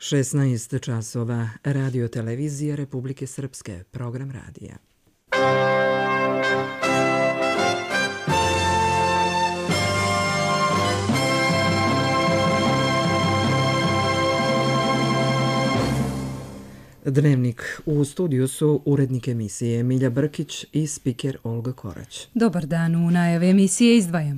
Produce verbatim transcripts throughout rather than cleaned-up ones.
šesnaest časova, Radio televizija Republike Srpske, program radija. Dnevnik. U studiju su urednik emisije Milja Brkić i spiker Olga Korać. Dobar dan, u najavi emisije izdvajamo.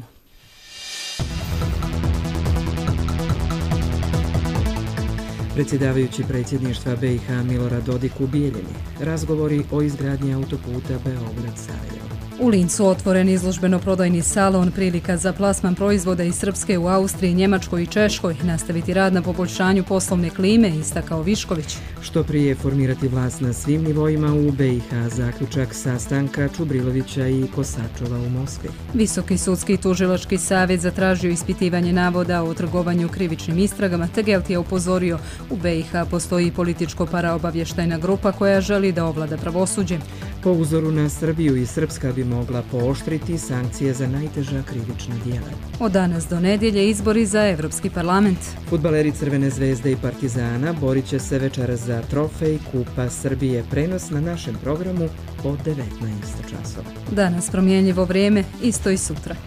Predsjedavajući predsjedništva B i H Milorad Dodik u Bijeljini. Razgovori o izgradnji autoputa Beograd-Sarajevo. U Lincu otvoren izložbeno-prodajni salon, prilika za plasman proizvoda iz Srpske u Austriji, Njemačkoj i Češkoj, nastaviti rad na poboljšanju poslovne klime, istakao Višković. Što prije formirati vlast na svim nivoima u B i H, zaključak sastanka Čubrilovića i Kosačova u Moskvi. Visoki sudski i tužilački savjet zatražio ispitivanje navoda o trgovanju krivičnim istragama, Tegelt je upozorio, u B i H postoji političko paraobavještajna grupa koja želi da ovlada pravosuđe. Po uzoru na Srbiju i Srpska bi mogla pooštriti sankcije za najteža krivična djela. Od danas do nedjelje izbori za Evropski parlament. Fudbaleri Crvene zvezde i Partizana borit će se večeras za trofej Kupa Srbije. Prenos na našem programu od devetnaest časova. Danas promjenjivo vrijeme, isto i sutra.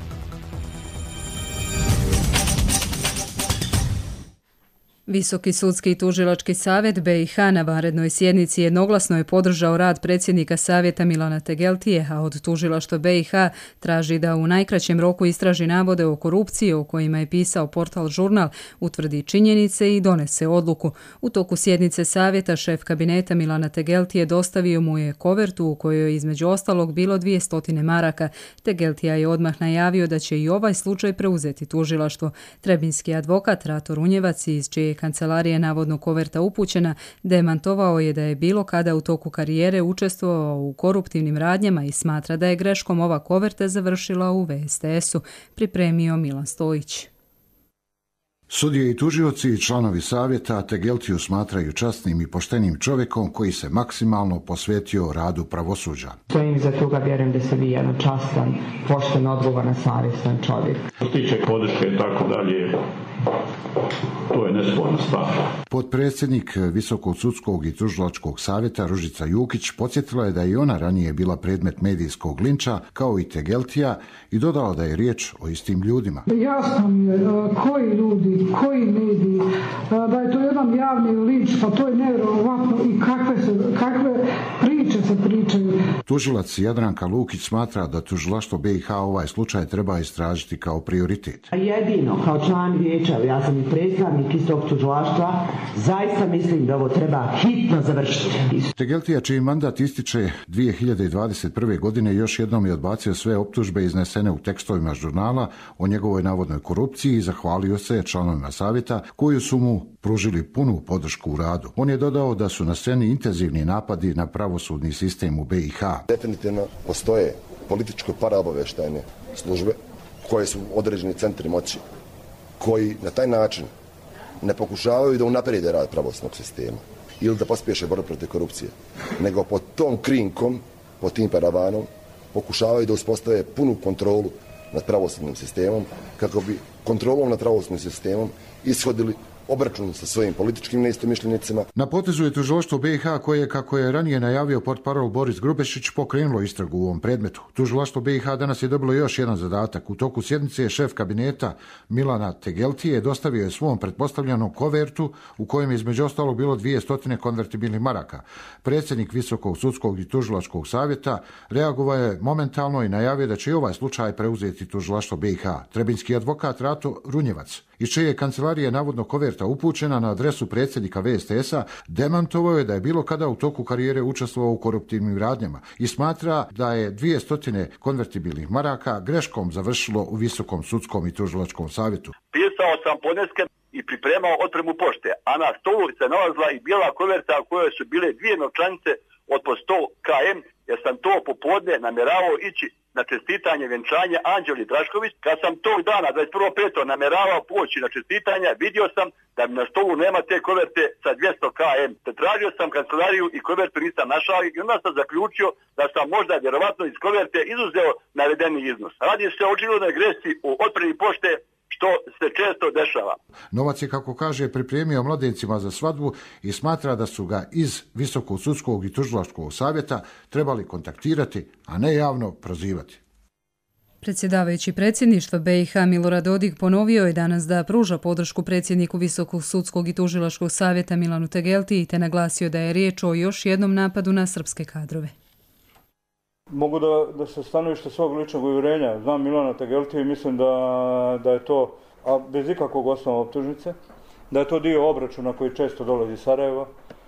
Visoki sudski i tužilački savjet B i H na vanrednoj sjednici jednoglasno je podržao rad predsjednika savjeta Milana Tegeltije, a od tužilaštva B i H traži da u najkraćem roku istraži navode o korupciji o kojima je pisao portal Žurnal, utvrdi činjenice i donese odluku. U toku sjednice savjeta šef kabineta Milana Tegeltije dostavio mu je kovertu u kojoj je između ostalog bilo dvjesto maraka. Tegeltija je odmah najavio da će i ovaj slučaj preuzeti tužilaštvo. Trebinski advokat Rato Runjevac, iz čije kancelarije navodno koverta upućena, demantovao je da je bilo kada u toku karijere učestvovao u koruptivnim radnjama i smatra da je greškom ova koverta završila u V S T S-u, pripremio Milan Stojić. Sudije i tužioci i članovi savjeta Tegeltiju smatraju časnim i poštenim čovjekom koji se maksimalno posvetio radu pravosuđa. Stojim iza toga, vjerujem da se vi jedan častan, pošten, odgovoran, savjestan čovjek. Što se tiče podrške i tako dalje, to je nesporna stvar. Potpredsjednik Visokog sudskog i tužilačkog savjeta Ružica Jukić podsjetila je da je i ona ranije bila predmet medijskog linča, kao i Tegeltija, i dodala da je riječ o istim ljudima. Jasno mi je koji ljudi, koji mediji, da je to jedan javni linč, pa to je nevjerovatno i kakve, se, kakve priče se pričaju. Tužilac Jadranka Lukić smatra da tužilaštvo B i H ovaj slučaj treba istražiti kao prioritet. Jedino, kao član vijeća, ja sam i predstavnik istog tužilaštva, zaista mislim da ovo treba hitno završiti. Tegeltija, čiji mandat ističe dvije hiljade dvadeset prve. godine, još jednom je odbacio sve optužbe iznesene u tekstovima žurnala o njegovoj navodnoj korupciji i zahvalio se članovima savjeta koji su mu pružili punu podršku u radu. On je dodao da su na sceni intenzivni napadi na pravosudni sistem u B i H. Definitivno postoje političko paraobavještajne službe koje su određeni centri moći koji na taj način ne pokušavaju da unaprijede rad pravosudnog sistema ili da pospješe borbu protiv korupcije, nego pod tom krinkom, pod tim paravanom, pokušavaju da uspostave punu kontrolu nad pravosudnim sistemom, kako bi kontrolom nad pravosudnim sistemom ishodili obračun sa svojim političkim neistomišljenicima. Na potezu je tužilaštvo B i H koje, kako je ranije najavio portparol Boris Grubešić, pokrenulo istragu u ovom predmetu. Tužilaštvo B i H danas je dobilo još jedan zadatak. U toku sjednice je šef kabineta Milana Tegeltije dostavio je svom pretpostavljenom kovertu u kojem je između ostalog bilo dvjesto konvertibilnih maraka. Predsjednik Visokog sudskog i tužilačkog savjeta reagovao je momentalno i najavio da će i ovaj slučaj preuzeti tužilaštvo B i H. Trebinski advokat Rato Runjevac, iz čije kancelarije navodno koverta upućena na adresu predsjednika V S T S-a, demantovao je da je bilo kada u toku karijere učestvovao u koruptivnim radnjama i smatra da je dvjesto konvertibilnih maraka greškom završilo u Visokom sudskom i tužilačkom savjetu. Pisao sam podneske i pripremao otpremu pošte, a na stolu se nalazila i bijela koverta u kojoj su bile dvije novčanice od po sto kilometara, jer sam to popodne namjeravao ići na čestitanje venčanja Anđeli Drašković. Kad sam tog dana, dvadeset prvog petog namjeravao poći na čestitanja, vidio sam da mi na stolu nema te koverte sa dvjesto kilometara. Tražio sam kancelariju i kovertu nisam našao i onda sam zaključio da sam možda vjerovatno iz koverte izuzeo navedeni iznos. Radi se o očiglednoj grešci u otpremi pošte što se često dešava. Novac je, kako kaže, pripremio mladencima za svadbu i smatra da su ga iz Visokog sudskog i tužilačkog savjeta trebali kontaktirati, a ne javno prozivati. Predsjedavajući predsjedništva B i H Milorad Dodik ponovio je danas da pruža podršku predsjedniku Visokog sudskog i tužilačkog savjeta Milanu Tegeltiji te naglasio da je riječ o još jednom napadu na srpske kadrove. Mogu da, da se stanovište svog ličnog uvjerenja. Znam Milana Tegeltiju i mislim da, da je to, a bez ikakvog osnova optužnice, da je to dio obračuna koji često dolazi iz Sarajeva,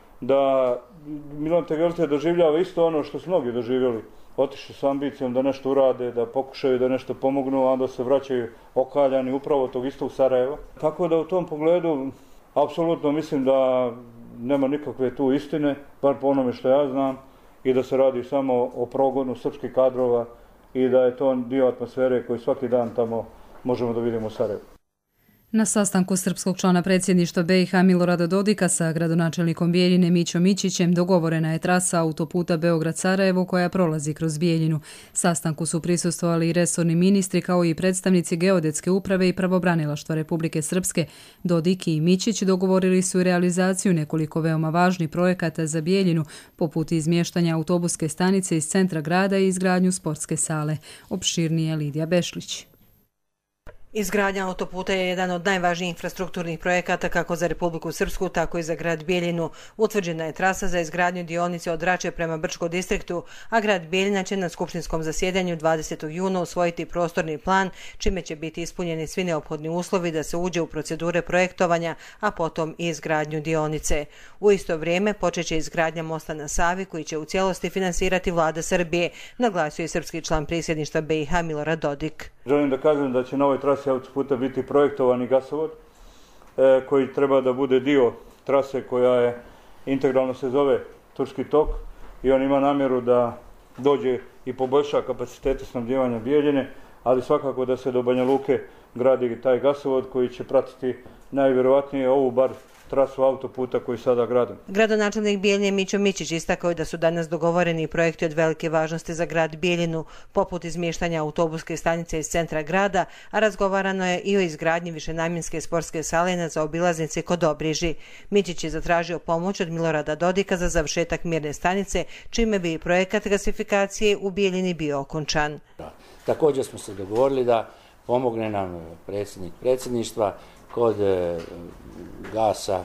da Milan Tegeltija doživljava isto ono što su mnogi doživjeli. Otišli s ambicijom da nešto urade, da pokušaju da nešto pomognu, a onda se vraćaju okaljani upravo tog istog Sarajeva. Tako da u tom pogledu apsolutno mislim da nema nikakve tu istine, bar po onome što ja znam, i da se radi samo o progonu srpskih kadrova i da je to dio atmosfere koju svaki dan tamo možemo da vidimo u Sarajevu. Na sastanku srpskog člana predsjedništva B i H Milorada Dodika sa gradonačelnikom Bijeljine Mićom Mićićem dogovorena je trasa autoputa Beograd-Sarajevo koja prolazi kroz Bijeljinu. Sastanku su prisustvovali i resorni ministri kao i predstavnici Geodetske uprave i pravobranilaštva Republike Srpske. Dodik i Mićić dogovorili su realizaciju nekoliko veoma važnih projekata za Bijeljinu, poput izmještanja autobuske stanice iz centra grada i izgradnju sportske sale. Opširnije Lidija Bešlić. Izgradnja autoputa je jedan od najvažnijih infrastrukturnih projekata kako za Republiku Srpsku, tako i za grad Bijeljinu. Utvrđena je trasa za izgradnju dionice od Rače prema Brčkom distriktu, a grad Bijeljina će na skupštinskom zasjedanju dvadesetog juna usvojiti prostorni plan, čime će biti ispunjeni svi neophodni uslovi da se uđe u procedure projektovanja, a potom i izgradnju dionice. U isto vrijeme počeće izgradnja mosta na Savi, koji će u cijelosti finansirati vlada Srbije, naglasio je srpski član predsjedništva B i H Milorad Dodik. Želim da kažem da će na ovoj trasi autoputa biti projektovani gasovod e, koji treba da bude dio trase koja je integralno se zove Turski tok i on ima namjeru da dođe i poboljša kapacitete snabdijevanja Bijeljine, ali svakako da se do Banja Luke gradi taj gasovod koji će pratiti najvjerovatnije ovu bar trasu autoputa koji sada gradimo. Gradonačelnik Bijeljine Mićo Mićić istakao je da su danas dogovoreni projekti od velike važnosti za grad Bijeljinu, poput izmještanja autobuske stanice iz centra grada, a razgovarano je i o izgradnji višenamjenske sportske sale na zaobilaznici kod Dobriži. Mićić je zatražio pomoć od Milorada Dodika za završetak mjerne stanice, čime bi projekat gasifikacije u Bijeljini bio okončan. Također smo se dogovorili da pomogne nam predsjednik predsjedništva kod gasa,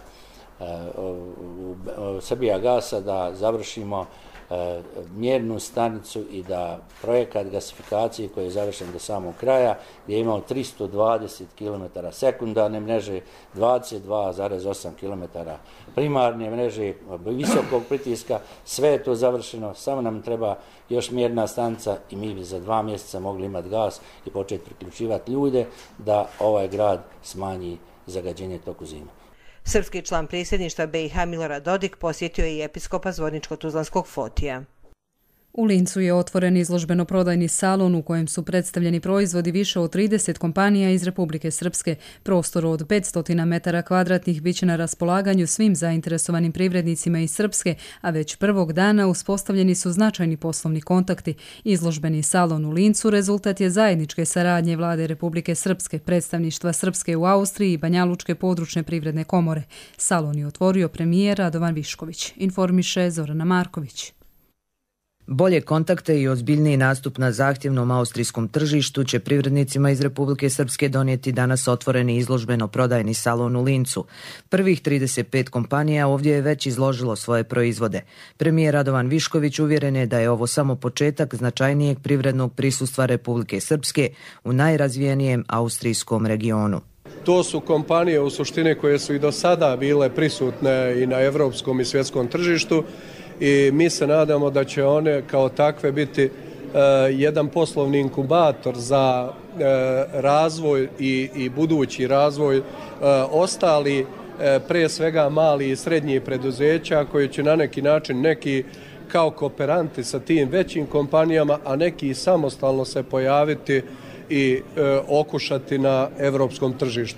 Srbija gasa, da završimo mjernu stanicu i da projekat gasifikacije koji je završen do samog kraja, gdje je imao tristo dvadeset kilometara sekundarne mreže, dvadeset dva zarez osam kilometara primarne mreže, visokog pritiska, sve je to završeno, samo nam treba još mjerna stanica i mi bi za dva mjeseca mogli imati gas i početi priključivati ljude da ovaj grad smanji zagađenje toku zime. Srpski član predsjedništva B i H Milorad Dodik posjetio je i episkopa Zvorničko-Tuzlanskog Fotija. U Lincu je otvoren izložbeno-prodajni salon u kojem su predstavljeni proizvodi više od trideset kompanija iz Republike Srpske. Prostor od petsto metara kvadratnih biće na raspolaganju svim zainteresovanim privrednicima iz Srpske, a već prvog dana uspostavljeni su značajni poslovni kontakti. Izložbeni salon u Lincu rezultat je zajedničke saradnje vlade Republike Srpske, predstavništva Srpske u Austriji i Banjalučke područne privredne komore. Salon je otvorio premijer Radovan Višković, informiše Zorana Marković. Bolje kontakte i ozbiljniji nastup na zahtjevnom austrijskom tržištu će privrednicima iz Republike Srpske donijeti danas otvoreni izložbeno-prodajni salon u Lincu. Prvih trideset pet kompanija ovdje je već izložilo svoje proizvode. Premijer Radovan Višković uvjeren je da je ovo samo početak značajnijeg privrednog prisustva Republike Srpske u najrazvijenijem austrijskom regionu. To su kompanije u suštini koje su i do sada bile prisutne i na evropskom i svjetskom tržištu, i mi se nadamo da će one kao takve biti uh, jedan poslovni inkubator za uh, razvoj i, i budući razvoj uh, ostali uh, pre svega mali i srednji preduzeća koji će na neki način neki kao kooperanti sa tim većim kompanijama, a neki samostalno se pojaviti i uh, okušati na evropskom tržištu.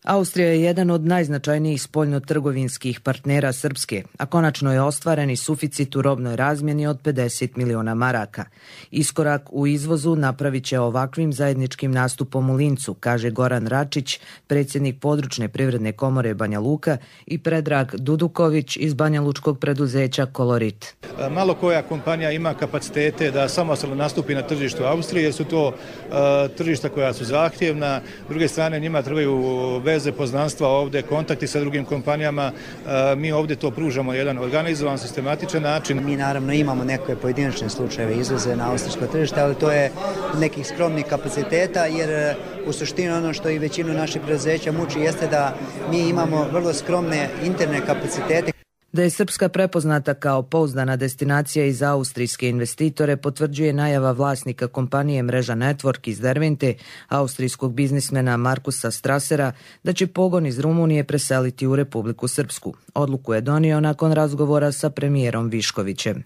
Austrija je jedan od najznačajnijih spoljno-trgovinskih partnera Srpske, a konačno je ostvaren i suficit u robnoj razmjeni od pedeset miliona maraka. Iskorak u izvozu napravit će ovakvim zajedničkim nastupom u Lincu, kaže Goran Račić, predsjednik područne privredne komore Banja Luka, i Predrag Duduković iz banjalučkog preduzeća Kolorit. Malo koja kompanija ima kapacitete da samostalno nastupi na tržištu Austrije, jer su to uh, tržišta koja su zahtjevna. S druge strane, njima trebaju veze, poznanstva ovdje, kontakti sa drugim kompanijama. Uh, mi ovdje to pružamo jedan organizovan, sistematičan način. Mi naravno imamo neke pojedinačne slučajeve izvoze na austrijsko tržište, ali to je nekih skromnih kapaciteta, jer u suštini ono što i većinu naših preduzeća muči jeste da mi imamo vrlo skromne interne kapacitete. Da je Srpska prepoznata kao pouzdana destinacija i za austrijske investitore potvrđuje najava vlasnika kompanije Mreža Network iz Dervente, austrijskog biznismena Markusa Strassera, da će pogon iz Rumunije preseliti u Republiku Srpsku. Odluku je donio nakon razgovora sa premijerom Viškovićem.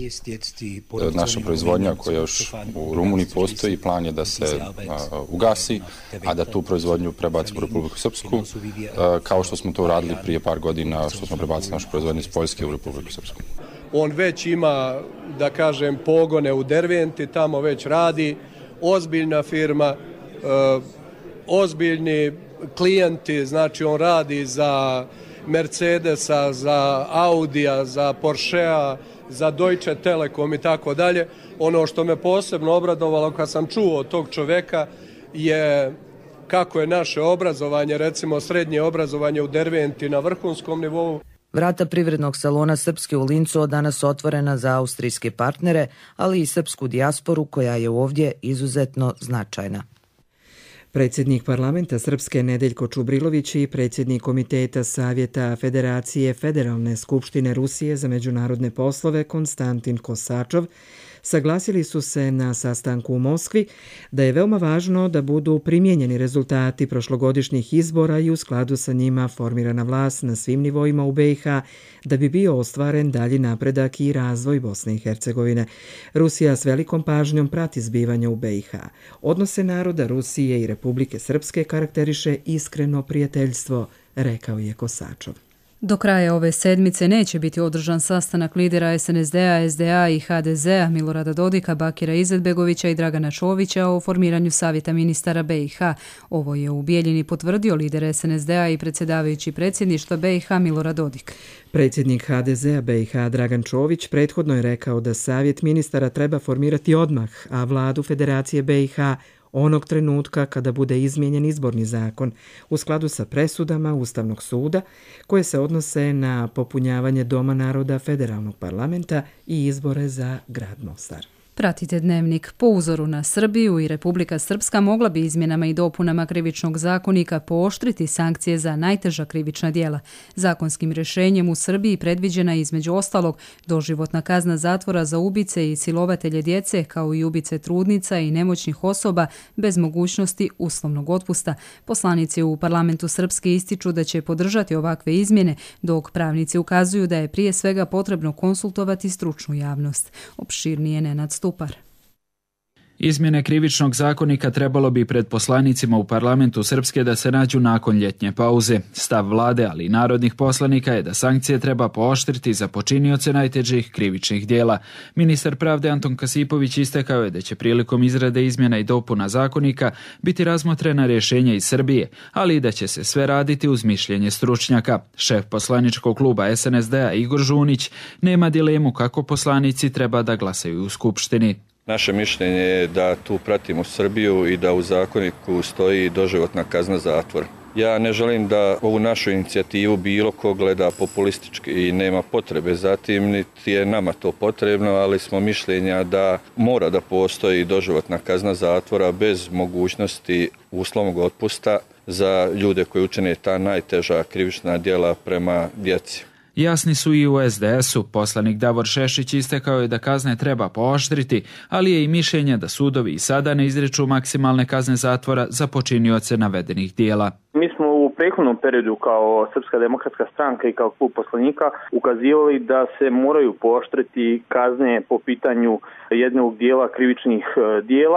Naša proizvodnja koja još u Rumuniji postoji, plan je da se a, ugasi, a da tu proizvodnju prebacimo u Republiku Srpsku, a, kao što smo to uradili prije par godina, što smo prebacili našu proizvodnju iz Poljske u Republiku Srpsku. On već ima, da kažem, pogone u Derventi, tamo već radi, ozbiljna firma, a, ozbiljni klijenti, znači on radi za Mercedesa, za Audija, za Porschea, za Deutsche Telekom i tako dalje. Ono što me posebno obradovalo kad sam čuo od tog čovjeka je kako je naše obrazovanje, recimo srednje obrazovanje u Derventi na vrhunskom nivou. Vrata privrednog salona Srpske u Lincu od danas otvorena za austrijske partnere, ali i srpsku dijasporu koja je ovdje izuzetno značajna. Predsjednik parlamenta Srpske Nedeljko Čubrilović i predsjednik komiteta Savjeta Federacije Federalne skupštine Rusije za međunarodne poslove Konstantin Kosačov saglasili su se na sastanku u Moskvi da je veoma važno da budu primijenjeni rezultati prošlogodišnjih izbora i u skladu sa njima formirana vlast na svim nivoima u B i H da bi bio ostvaren dalji napredak i razvoj Bosne i Hercegovine. Rusija s velikom pažnjom prati zbivanja u B i H. Odnose naroda Rusije i Republike Srpske karakteriše iskreno prijateljstvo, rekao je Kosačov. Do kraja ove sedmice neće biti održan sastanak lidera es en es de a, es de a i ha de zea Milorada Dodika, Bakira Izetbegovića i Dragana Čovića o formiranju Savjeta ministara B i H. Ovo je u Bijeljini potvrdio lider es en es de a i predsjedavajući predsjedništva B i H Milorad Dodik. Predsjednik ha de zea B i H Dragan Čović prethodno je rekao da Savjet ministara treba formirati odmah, a vladu Federacije B i H onog trenutka kada bude izmijenjen izborni zakon u skladu sa presudama Ustavnog suda koje se odnose na popunjavanje Doma naroda Federalnog parlamenta i izbore za grad Mostar. Pratite Dnevnik. Po uzoru na Srbiju i Republika Srpska mogla bi izmjenama i dopunama krivičnog zakonika pooštriti sankcije za najteža krivična djela. Zakonskim rješenjem u Srbiji predviđena je između ostalog doživotna kazna zatvora za ubice i silovatelje djece kao i ubice trudnica i nemoćnih osoba bez mogućnosti uslovnog otpusta. Poslanici u parlamentu Srpske ističu da će podržati ovakve izmjene, dok pravnici ukazuju da je prije svega potrebno konsultovati stručnu javnost. Opširnije Nenad Stupar. Izmjene krivičnog zakonika trebalo bi pred poslanicima u parlamentu Srpske da se nađu nakon ljetnje pauze. Stav vlade, ali i narodnih poslanika je da sankcije treba pooštriti za počinioce najtežih krivičnih dijela. Ministar pravde Anton Kasipović istakao je da će prilikom izrade izmjena i dopuna zakonika biti razmotrena rješenja iz Srbije, ali i da će se sve raditi uz mišljenje stručnjaka. Šef poslaničkog kluba es en es de a Igor Žunić nema dilemu kako poslanici treba da glasaju u Skupštini. Naše mišljenje je da tu pratimo Srbiju i da u zakoniku stoji doživotna kazna zatvora. Ja ne želim da ovu našu inicijativu bilo ko gleda populistički i nema potrebe za tim, niti je nama to potrebno, ali smo mišljenja da mora da postoji doživotna kazna zatvora bez mogućnosti uslovnog otpusta za ljude koji učine ta najteža krivična djela prema djeci. Jasni su i u es de esu. Poslanik Davor Šešić istakao je da kazne treba pooštriti, ali je i mišljenje da sudovi i sada ne izriču maksimalne kazne zatvora za počinioce navedenih dijela. Mi smo u prethodnom periodu kao Srpska demokratska stranka i kao klub poslanika ukazivali da se moraju pooštriti kazne po pitanju jednog dijela krivičnih dijela,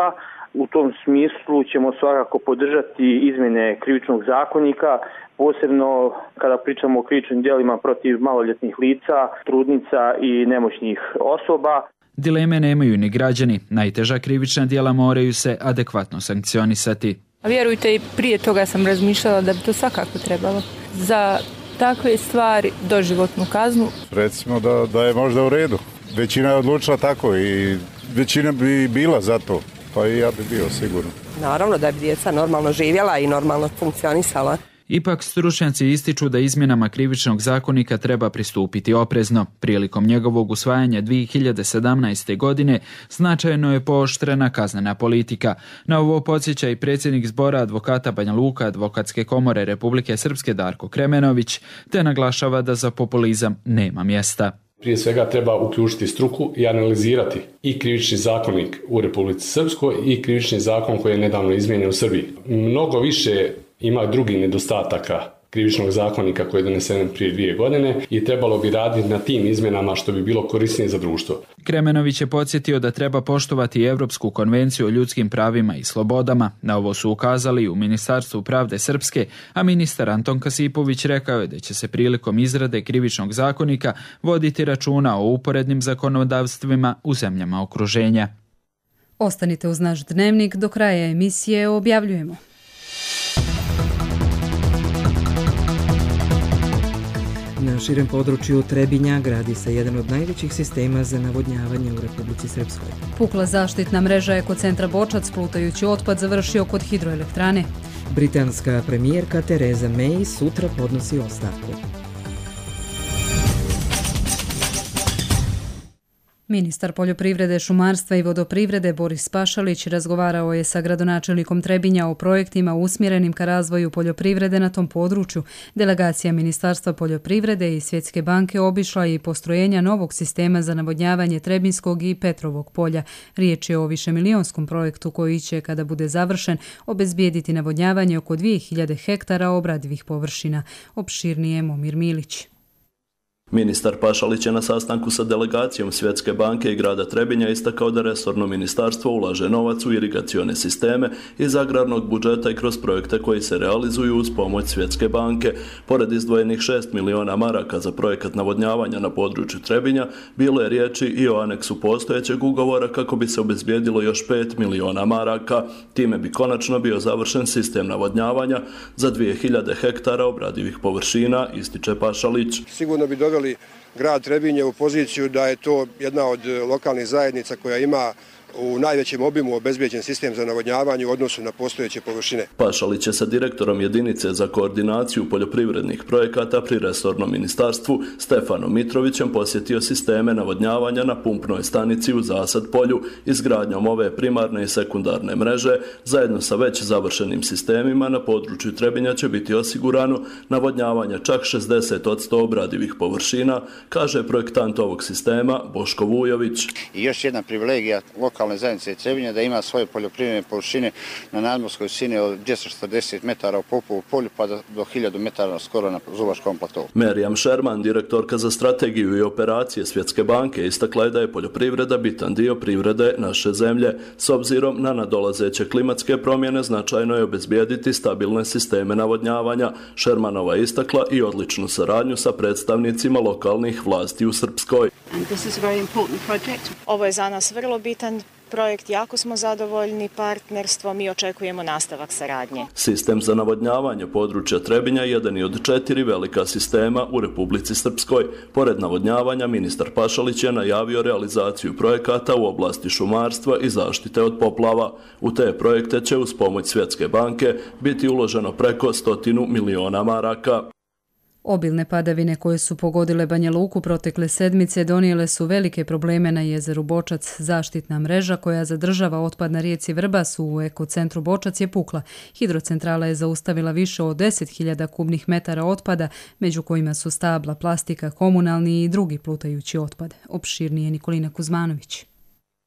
U tom smislu ćemo svakako podržati izmjene krivičnog zakonika, posebno kada pričamo o krivičnim djelima protiv maloljetnih lica, trudnica i nemoćnih osoba. Dileme nemaju ni građani, najteža krivična djela moraju se adekvatno sankcionisati. A vjerujte, i prije toga sam razmišljala da bi to svakako trebalo. Za takve stvari doživotnu kaznu. Recimo da, da je možda u redu. Većina je odlučila tako i većina bi bila za to, pa i ja bi bio sigurno. Naravno da bi djeca normalno živjela i normalno funkcionisala. Ipak stručnjaci ističu da izmjenama krivičnog zakonika treba pristupiti oprezno. Prilikom njegovog usvajanja dvije hiljade sedamnaeste. godine značajno je pooštrena kaznena politika. Na ovo podsjeća i predsjednik Zbora advokata Banja Luka Advokatske komore Republike Srpske Darko Kremenović, te naglašava da za populizam nema mjesta. Prije svega treba uključiti struku i analizirati i krivični zakonik u Republici Srpskoj i krivični zakon koji je nedavno izmijenjen u Srbiji. Mnogo više ima drugih nedostataka krivičnog zakonika koji je donesen prije dvije godine i trebalo bi raditi na tim izmjenama što bi bilo korisnije za društvo. Kremenović je podsjetio da treba poštovati Europsku konvenciju o ljudskim pravima i slobodama. Na ovo su ukazali u Ministarstvu pravde Srpske, a ministar Anton Kasipović rekao je da će se prilikom izrade krivičnog zakonika voditi računa o uporednim zakonodavstvima u zemljama okruženja. Ostanite uz naš dnevnik, do kraja emisije objavljujemo. Na širem području Trebinja gradi se jedan od najvećih sistema za navodnjavanje u Republici Srpskoj. Pukla zaštitna mreža ekocentra Bočac, plutajući otpad završio kod hidroelektrane. Britanska premijerka Tereza May sutra podnosi ostavku. Ministar poljoprivrede, šumarstva i vodoprivrede Boris Pašalić razgovarao je sa gradonačelnikom Trebinja o projektima usmjerenim ka razvoju poljoprivrede na tom području. Delegacija Ministarstva poljoprivrede i Svjetske banke obišla je i postrojenja novog sistema za navodnjavanje Trebinskog i Petrovog polja. Riječ je o višemilijonskom projektu koji će, kada bude završen, obezbijediti navodnjavanje oko dvije hiljade hektara obradivih površina. Opširnije Momir Milić. Ministar Pašalić je na sastanku sa delegacijom Svjetske banke i grada Trebinja istakao da resorno ministarstvo ulaže novac u irigacione sisteme iz agrarnog budžeta i kroz projekte koji se realizuju uz pomoć Svjetske banke. Pored izdvojenih šest miliona maraka za projekat navodnjavanja na području Trebinja, bilo je riječi i o aneksu postojećeg ugovora kako bi se obezbijedilo još pet miliona maraka. Time bi konačno bio završen sistem navodnjavanja za dvije hiljade hektara obradivih površina, ističe Pašalić. Sigurno bi doveli grad Trebinje u poziciju da je to jedna od lokalnih zajednica koja ima u najvećem obimu obezbijeđen sistem za navodnjavanje u odnosu na postojeće površine. Pašalić je sa direktorom jedinice za koordinaciju poljoprivrednih projekata pri resornom ministarstvu Stefanom Mitrovićem posjetio sisteme navodnjavanja na pumpnoj stanici u Zasad polju. Izgradnjom ove primarne i sekundarne mreže zajedno sa već završenim sistemima na području Trebinja će biti osigurano navodnjavanje čak šezdeset posto obradivih površina, kaže projektant ovog sistema Boško Vujović. I još jedna privilegija lokalne zajednice Trebinja da ima svoje poljoprivredne površine na nadmorskoj visini od dvjesto četrdeset metara u Popovu polju pa do hiljadu metara skoro na Zubaškom platovu. Merijam Šerman, direktorka za strategiju i operacije Svjetske banke, istakla je da je poljoprivreda bitan dio privrede naše zemlje. S obzirom na nadolazeće klimatske promjene značajno je obezbijediti stabilne sisteme navodnjavanja. Šermanova je istakla i odličnu saradnju sa predstavnicima lokalnih vlasti u Srpskoj. Ovo je za nas vrlo bitan projekt, jako smo zadovoljni partnerstvom i očekujemo nastavak saradnje. Sistem za navodnjavanje područja Trebinja jedan je od četiri velika sistema u Republici Srpskoj. Pored navodnjavanja, ministar Pašalić je najavio realizaciju projekata u oblasti šumarstva i zaštite od poplava. U te projekte će uz pomoć Svjetske banke biti uloženo preko stotinu miliona maraka. Obilne padavine koje su pogodile Banja Luku protekle sedmice donijele su velike probleme na jezeru Bočac. Zaštitna mreža koja zadržava otpad na rijeci Vrbas u ekocentru Bočac je pukla. Hidrocentrala je zaustavila više od deset hiljada kubnih metara otpada, među kojima su stabla, plastika, komunalni i drugi plutajući otpad. Opširnije Nikolina Kuzmanović.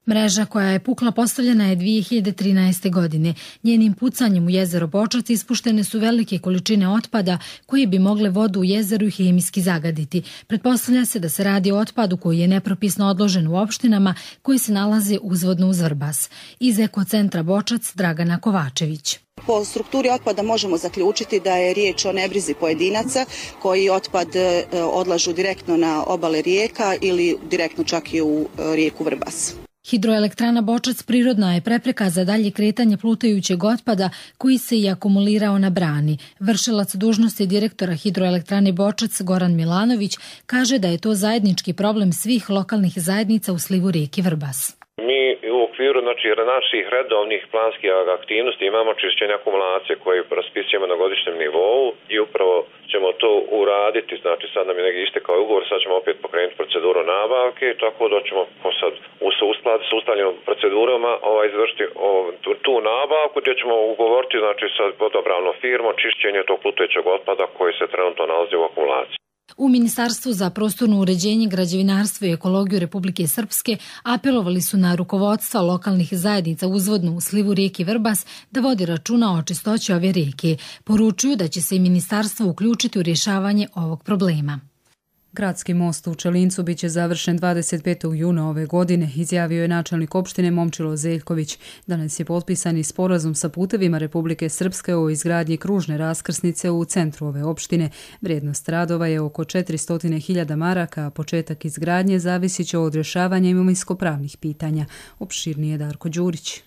Mreža koja je pukla postavljena je dvije hiljade trinaeste. godine. Njenim pucanjem u jezero Bočac ispuštene su velike količine otpada koji bi mogle vodu u jezeru i hemijski zagaditi. Pretpostavlja se da se radi o otpadu koji je nepropisno odložen u opštinama koji se nalaze uzvodno uz Vrbas. Iz Ekocentra Bočac Dragana Kovačević. Po strukturi otpada možemo zaključiti da je riječ o nebrizi pojedinaca koji otpad odlažu direktno na obale rijeka ili direktno čak i u rijeku Vrbas. Hidroelektrana Bočac prirodna je prepreka za dalje kretanje plutajućeg otpada koji se i akumulirao na brani. Vršilac dužnosti direktora Hidroelektrane Bočac Goran Milanović kaže da je to zajednički problem svih lokalnih zajednica u slivu rijeke Vrbas. Mi u okviru znači, naših redovnih planskih aktivnosti imamo čišćenje akumulacije koje raspisujemo na godišnjem nivou i upravo ćemo to uraditi, znači sad nam je negdje istekao ugovor, sad ćemo opet pokrenuti proceduru nabavke, tako da ćemo sad u skladu s ustaljenom procedurama ovaj, izvršiti tu, tu nabavku gdje ćemo ugovoriti znači, sa vodopravnom firmom čišćenje tog plutajućeg otpada koji se trenutno nalazi u akumulaciji. U Ministarstvu za prostorno uređenje, građevinarstvo i ekologiju Republike Srpske apelovali su na rukovodstva lokalnih zajednica uzvodno u slivu rijeke Vrbas da vodi računa o čistoći ove rijeke. Poručuju da će se i ministarstvo uključiti u rješavanje ovog problema. Gradski most u Čelincu biće završen dvadeset petog juna ove godine, izjavio je načelnik opštine Momčilo Zeljković. Danas je potpisani sporazum sa Putevima Republike Srpske o izgradnji kružne raskrsnice u centru ove opštine. Vrijednost radova je oko četiristo hiljada maraka, a početak izgradnje zavisit će od rješavanja imovinsko-pravnih pitanja. Opširnije Darko Đurić.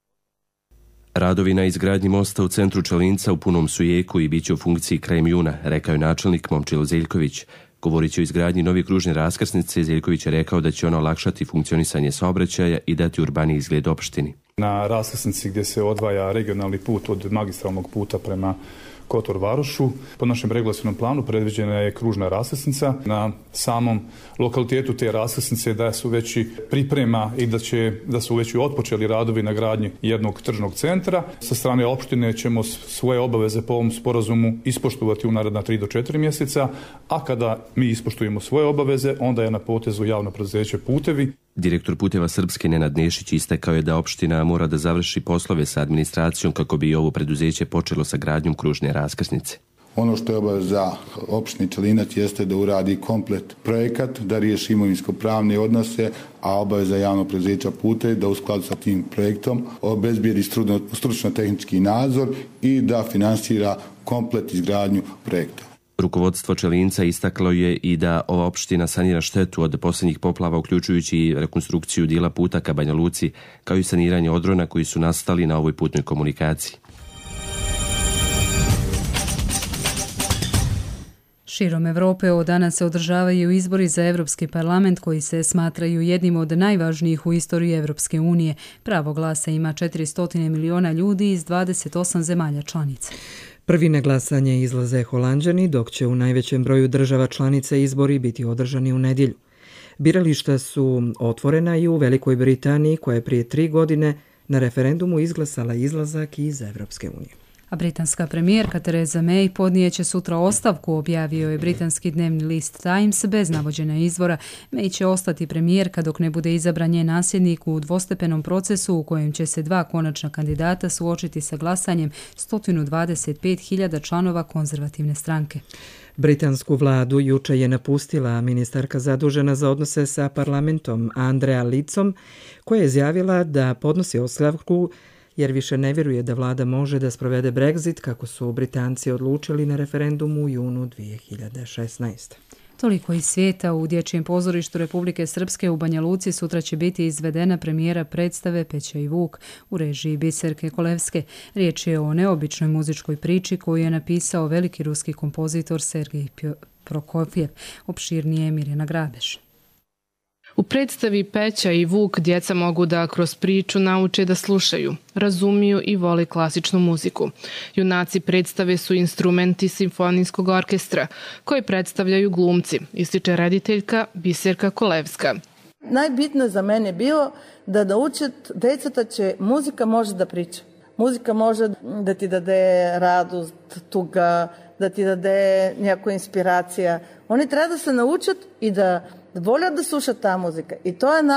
Radovi na izgradnji mosta u centru Čelinca u punom su jeku i bit će u funkciji krajem juna, rekao je načelnik Momčilo Zeljković. Govoreći o izgradnji nove kružne raskrsnice, Zeljković je rekao da će ona olakšati funkcionisanje saobraćaja i dati urbani izgled opštini. Na raskrsnici gdje se odvaja regionalni put od magistralnog puta prema Kotor Varošu, po našem regulacionom planu predviđena je kružna raskrsnica. Na samom lokalitetu te raskrsnice da su već priprema i da, će, da su već otpočeli radovi na gradnji jednog tržnog centra. Sa strane opštine ćemo svoje obaveze po ovom sporazumu ispoštovati u naredna tri do četiri mjeseca, a kada mi ispoštujemo svoje obaveze, onda je na potezu javno preduzeće Putevi. Direktor Puteva Srpske Nenad Nešić istakao je da opština mora da završi poslove sa administracijom kako bi ovo preduzeće počelo sa gradnjom kružne raskrsnice. Ono što je obaveza opštine Čelinac jeste da uradi komplet projekat, da riješi imovinsko-pravne odnose, a obaveza javnog preduzeća Putevi da u skladu sa tim projektom obezbijedi stručno-tehnički nadzor i da finansira komplet izgradnju projekta. Rukovodstvo Čelinca istaklo je i da ova opština sanira štetu od posljednjih poplava, uključujući i rekonstrukciju dijela puta ka Banja Luci, kao i saniranje odrona koji su nastali na ovoj putnoj komunikaciji. Širom Evrope od danas se održavaju izbori za Evropski parlament koji se smatraju jednim od najvažnijih u istoriji Evropske unije. Pravo glasa ima četiristo miliona ljudi iz dvadeset osam zemalja članica. Prvi na glasanje izlaze Holanđani, dok će u najvećem broju država članica izbori biti održani u nedjelju. Birališta su otvorena i u Velikoj Britaniji, koja je prije tri godine na referendumu izglasala izlazak iz Evropske unije. A britanska premijerka Theresa May podnijeće sutra ostavku, objavio je britanski dnevni list Times bez navođenja izvora. May će ostati premijerka dok ne bude izabran njen nasljednik u dvostepenom procesu u kojem će se dva konačna kandidata suočiti sa glasanjem sto dvadeset pet hiljada članova konzervativne stranke. Britansku vladu juče je napustila ministarka zadužena za odnose sa parlamentom Andrea Leadsom, koja je izjavila da podnosi ostavku jer više ne vjeruje da vlada može da sprovede Brexit kako su Britanci odlučili na referendumu u junu dvije hiljade šesnaeste. Toliko iz svijeta. U Dječjem pozorištu Republike Srpske u Banja Luci sutra će biti izvedena premijera predstave Peća i Vuk u režiji Biserke Kolevske. Riječ je o neobičnoj muzičkoj priči koju je napisao veliki ruski kompozitor Sergej Prokofjev. Opširnije Mirjana Grabeš. U predstavi Peća i Vuk djeca mogu da kroz priču nauče da slušaju, razumiju i vole klasičnu muziku. Junaci predstave su instrumenti simfonijskog orkestra koji predstavljaju glumci, ističe rediteljka Biserka Kolevska. Najbitno za mene bilo da naučit djecata će muzika može da priča. Muzika može da ti dade radost, tuga, da ti dade nekako inspiracija. Oni treba da se naučat i da volja da sluša ta muzika. I to je naš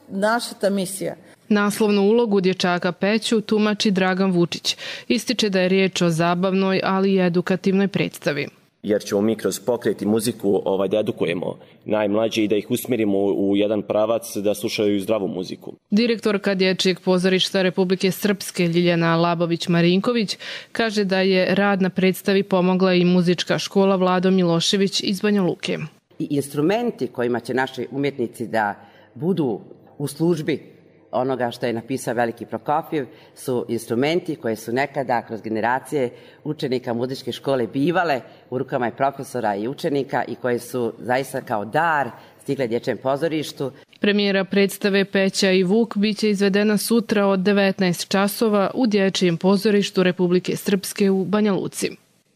naša ta misija. Naslovnu ulogu dječaka Peću tumači Dragan Vučić. Ističe da je riječ o zabavnoj, ali i edukativnoj predstavi. Jer ćemo mi kroz pokret i muziku ovaj, da edukujemo najmlađe i da ih usmjerimo u jedan pravac da slušaju zdravu muziku. Direktorka Dječjeg pozorišta Republike Srpske Ljiljana Labović-Marinković kaže da je rad na predstavi pomogla i muzička škola Vlado Milošević iz Banja Luke. I instrumenti kojima će naši umjetnici da budu u službi onoga što je napisao veliki Prokofjev su instrumenti koje su nekada kroz generacije učenika muzičke škole bivale u rukama i profesora i učenika i koje su zaista kao dar stigle Dječjem pozorištu. Premijera predstave Peća i Vuk biće izvedena sutra od devetnaest časova u Dječjem pozorištu Republike Srpske u Banja Luci.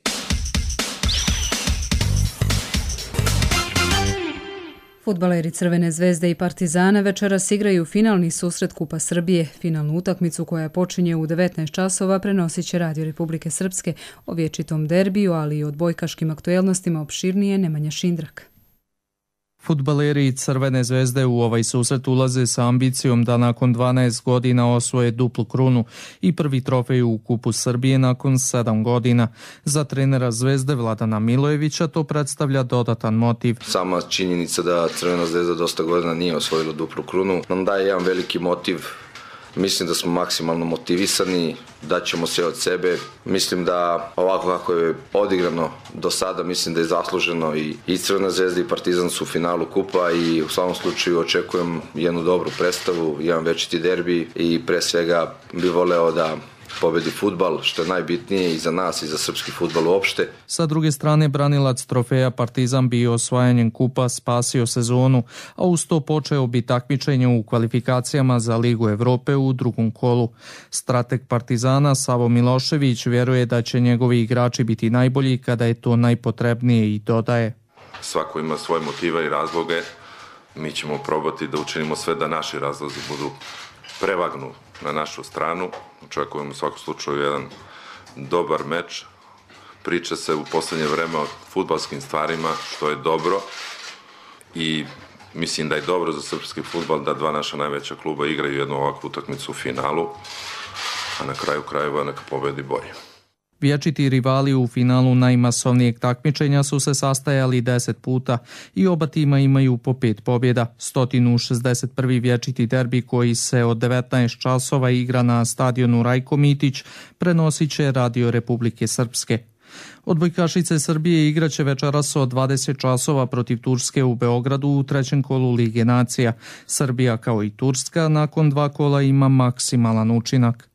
Fudbaleri Crvene zvezde i Partizana večeras igraju finalni susret Kupa Srbije. Finalnu utakmicu koja počinje u devetnaest časova prenosit će Radio Republike Srpske. O vječitom derbiju, ali i odbojkaškim aktuelnostima opširnije Nemanja Šindrak. Fudbaleri Crvene zvezde u ovaj susret ulaze sa ambicijom da nakon dvanaest godina osvoje duplu krunu i prvi trofej u Kupu Srbije nakon sedam godina. Za trenera Zvezde Vladana Milojevića to predstavlja dodatan motiv. Sama činjenica da Crvena zvezda dosta godina nije osvojila duplu krunu nam daje jedan veliki motiv. Mislim da smo maksimalno motivisani, da ćemo sve od sebe. Mislim da ovako kako je odigrano do sada, mislim da je zasluženo i, i Crvena zvezda i Partizan su u finalu kupa i u svakom slučaju očekujem jednu dobru predstavu, jedan večiti derbi i pre svega bih voleo da pobedi fudbal, što je najbitnije i za nas i za srpski fudbal uopšte. Sa druge strane, branilac trofeja Partizan bi osvajanjem kupa spasio sezonu, a uz to počeo bi takmičenje u kvalifikacijama za Ligu Evrope u drugom kolu. Strateg Partizana Savo Milošević vjeruje da će njegovi igrači biti najbolji kada je to najpotrebnije i dodaje. Svako ima svoje motive i razloge. Mi ćemo probati da učinimo sve da naši razlozi budu prevagnu na našu stranu. Očekujemo u svakom slučaju jedan dobar meč. Priča se u poslednje vreme o fudbalskim stvarima, što je dobro i mislim da je dobro za srpski fudbal da dva naša najveća kluba igraju jednu ovakvu utakmicu u finalu, a na kraju krajeva neka pobedi bolje. Vječiti rivali u finalu najmasovnijeg takmičenja su se sastajali deset puta i oba tima imaju po pet pobjeda. sto šezdeset prvi vječiti derbi koji se od devetnaest časova igra na stadionu Rajko Mitić prenosit će Radio Republike Srpske. Odbojkašice Srbije igraće večeras od dvadeset časova protiv Turske u Beogradu u trećem kolu Lige nacija. Srbija kao i Turska nakon dva kola ima maksimalan učinak.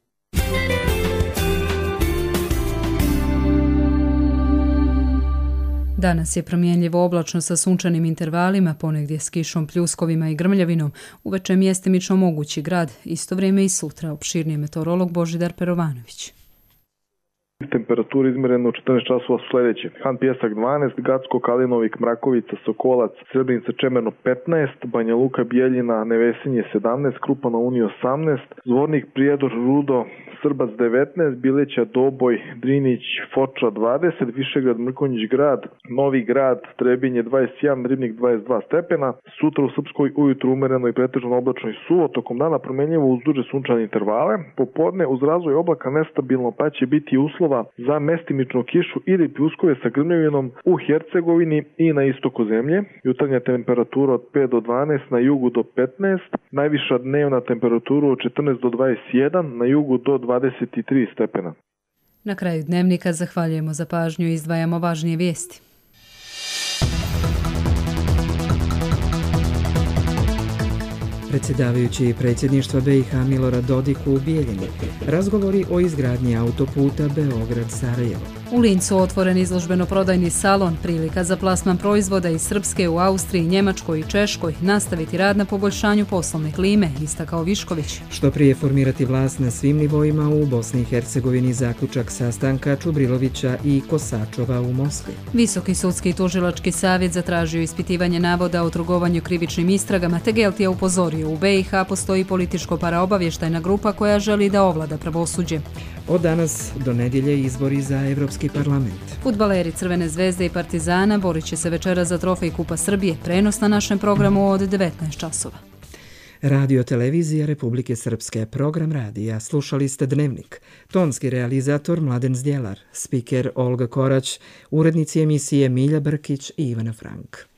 Danas je promjenljivo oblačno sa sunčanim intervalima, ponegdje s kišom, pljuskovima i grmljavinom. Uveče mjestimično mogući grad, isto vrijeme i sutra, opširnije meteorolog Božidar Perovanović. Temperature izmjerene u četrnaest časova su sljedeće. Han Pjesak dvanaest, Gacko, Kalinovik, Mrakovica, Sokolac, Srebrenica, Čemerno petnaest, Banja Luka, Bijeljina, Nevesinje sedamnaest, Krupa na Uniji osamnaest, Zvornik, Prijedor, Rudo, Srbac devetnaest, Bileća, Doboj, Drinić, Foča dvadeset, Višegrad, Mrkonjić grad, Novi grad, Trebinje dvadeset jedan, Ribnik dvadeset dva stepena. Sutra u Srpskoj ujutru umereno i pretežno oblačno i suvo, tokom dana promjenljivo uz duže sunčane intervale. Popodne uz razvoj oblaka nestabilno, pa će biti uslova za mestimičnu kišu ili pljuskove sa grmljavinom u Hercegovini i na istoku zemlje. Jutarnja temperatura od pet do dvanaest, na jugu do petnaest, najviša dnevna temperatura od četrnaest do dvadeset jedan, na jugu do dvadeset tri stepena. Na kraju dnevnika zahvaljujemo za pažnju i izdvajamo važnije vijesti. Predsjedavajući predsjedništva B i H Milorad Dodik u Bijeljini. Razgovori o izgradnji autoputa Beograd-Sarajevo. U Lincu otvoren izložbeno-prodajni salon, prilika za plasman proizvoda iz Srpske u Austriji, Njemačkoj i Češkoj, nastaviti rad na poboljšanju poslovne klime, istakao Višković. Što prije formirati vlast na svim nivoima u Bosni i Hercegovini, zaključak sastanka Čubrilovića i Kosačova u Moskvi. Visoki sudski i tužilački savjet zatražio ispitivanje navoda o trgovanju krivičnim istragama, te Geltija upozorio u B i H postoji političko paraobavještajna grupa koja želi da ovlada pravosuđe. Od danas do nedjelje izbori za Evropski parlament. Fudbaleri Crvene zvezde i Partizana borit će se večera za trofej Kupa Srbije, prenos na našem programu od devetnaest časova. Radio Televizija Republike Srpske, program radija. Slušali ste Dnevnik. Tonski realizator Mladen Zdjelar, spiker Olga Korać, urednici emisije Milja Brkić i Ivana Frank.